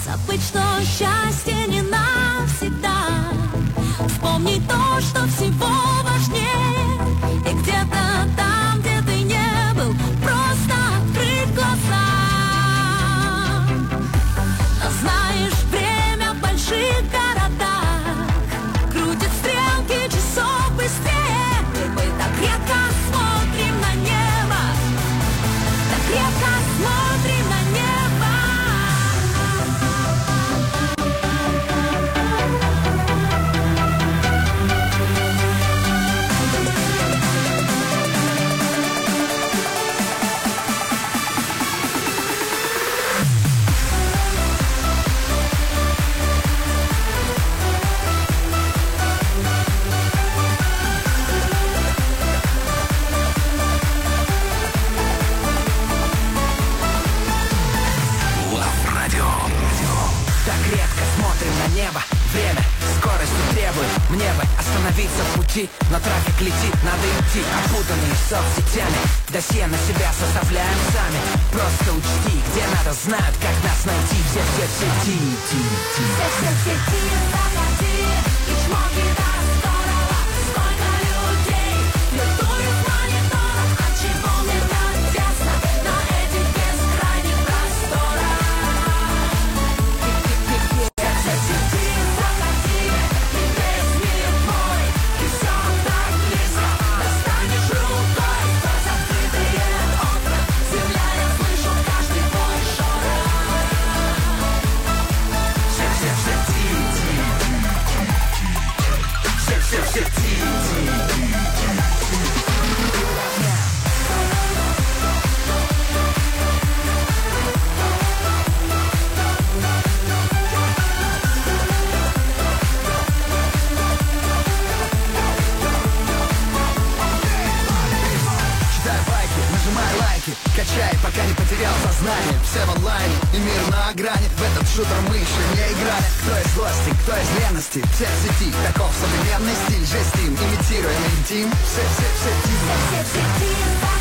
забыть, что счастье не навсегда. Вспомнить то, что всего важнее. И где-то там, где ты не был, просто открыть глаза. Но знаешь, время в больших городах крутит стрелки часов быстрее. И мы так редко смотрим на небо, так редко смотрим на небо. Небо, время, скоростью требует мне бы остановиться в пути, но трафик летит, надо идти, опутанные соцсетями. Досье на себя составляем сами. Просто учти, где надо, знают, как нас найти. Все в сети, Все в сети, заходи, и чмоки так здорово. Сколько людей летуют в мониторах, от чего мне так тесно на этих бескрайних просторах. Качай, пока не потерял сознание. Все в онлайне и мир на грани. В этот шутер мы еще не играли. Кто из злости, кто из лености. Все в сети, таков современный стиль. Жестим, имитируем интим. Все в сети. Все в сети.